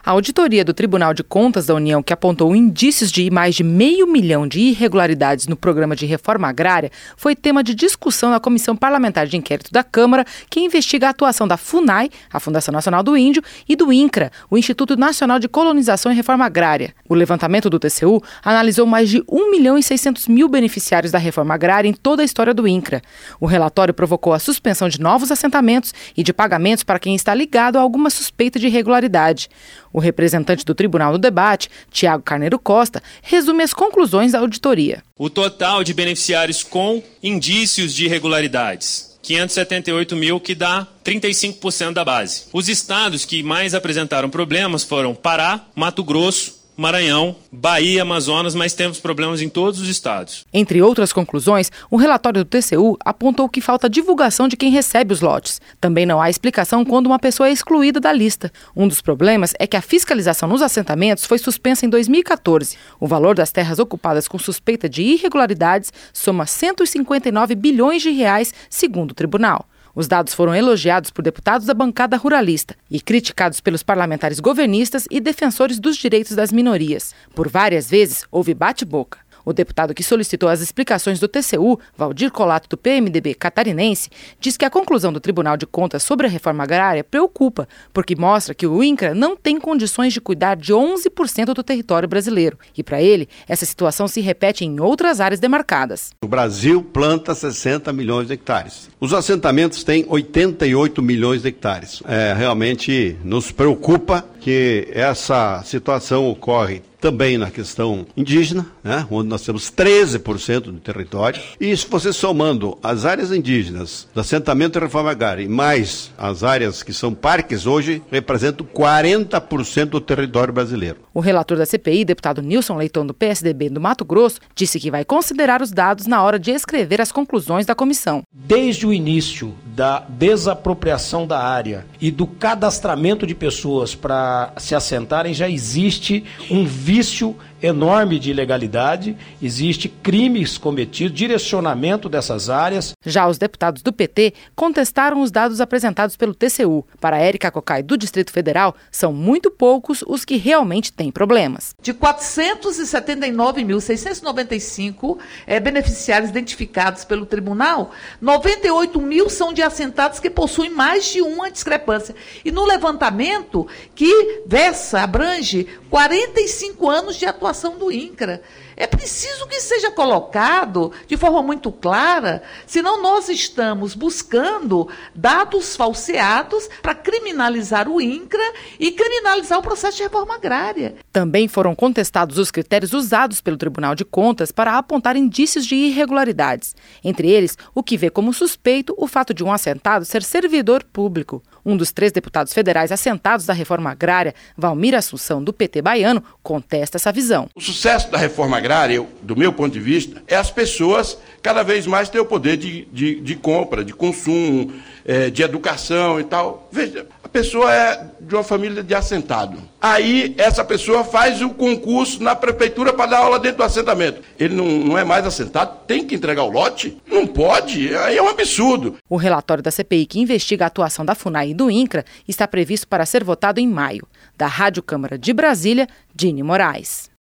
A auditoria do Tribunal de Contas da União, que apontou indícios de mais de 500 mil de irregularidades no programa de reforma agrária, foi tema de discussão na Comissão Parlamentar de Inquérito da Câmara, que investiga a atuação da FUNAI, a Fundação Nacional do Índio, e do INCRA, o Instituto Nacional de Colonização e Reforma Agrária. O levantamento do TCU analisou mais de 1.600.000 beneficiários da reforma agrária em toda a história do INCRA. O relatório provocou a suspensão de novos assentamentos e de pagamentos para quem está ligado a alguma suspeita de irregularidade. O representante do tribunal no debate, Tiago Carneiro Costa, resume as conclusões da auditoria. O total de beneficiários com indícios de irregularidades, 578 mil, que dá 35% da base. Os estados que mais apresentaram problemas foram Pará, Mato Grosso, Maranhão, Bahia, Amazonas, mas temos problemas em todos os estados. Entre outras conclusões, o relatório do TCU apontou que falta divulgação de quem recebe os lotes. Também não há explicação quando uma pessoa é excluída da lista. Um dos problemas é que a fiscalização nos assentamentos foi suspensa em 2014. O valor das terras ocupadas com suspeita de irregularidades soma 159 bilhões de reais, segundo o tribunal. Os dados foram elogiados por deputados da bancada ruralista e criticados pelos parlamentares governistas e defensores dos direitos das minorias. Por várias vezes, houve bate-boca. O deputado que solicitou as explicações do TCU, Valdir Colato, do PMDB catarinense, diz que a conclusão do Tribunal de Contas sobre a reforma agrária preocupa, porque mostra que o INCRA não tem condições de cuidar de 11% do território brasileiro. E, para ele, essa situação se repete em outras áreas demarcadas. O Brasil planta 60 milhões de hectares. Os assentamentos têm 88 milhões de hectares. Realmente nos preocupa que essa situação ocorre também na questão indígena, onde nós temos 13% do território. E se você somando as áreas indígenas do assentamento e reforma agrária e mais as áreas que são parques, hoje representam 40% do território brasileiro. O relator da CPI, deputado Nilson Leitão, do PSDB do Mato Grosso, disse que vai considerar os dados na hora de escrever as conclusões da comissão. Desde o início da desapropriação da área e do cadastramento de pessoas para se assentarem, já existe um vício enorme de ilegalidade, existe crimes cometidos, direcionamento dessas áreas. Já os deputados do PT contestaram os dados apresentados pelo TCU. Para Érica Cocai, do Distrito Federal, são muito poucos os que realmente têm problemas. De 479.695 beneficiários identificados pelo tribunal, 98 mil são de assentados que possuem mais de uma discrepância. E no levantamento, que abrange 45 anos de atuação do INCRA. É preciso que seja colocado de forma muito clara, senão nós estamos buscando dados falseados para criminalizar o INCRA e criminalizar o processo de reforma agrária. Também foram contestados os critérios usados pelo Tribunal de Contas para apontar indícios de irregularidades. Entre eles, o que vê como suspeito o fato de um assentado ser servidor público. Um dos 3 deputados federais assentados da reforma agrária, Valmir Assunção, do PT baiano, contesta essa visão. O sucesso da reforma agrária, do meu ponto de vista, é as pessoas cada vez mais ter o poder de compra, de consumo, de educação e tal. Veja, a pessoa é de uma família de assentado. Aí essa pessoa faz o concurso na prefeitura para dar aula dentro do assentamento. Ele não é mais assentado, tem que entregar o lote? Não pode, aí é um absurdo. O relatório da CPI que investiga a atuação da FUNAI e do INCRA está previsto para ser votado em maio. Da Rádio Câmara de Brasília, Dini Moraes.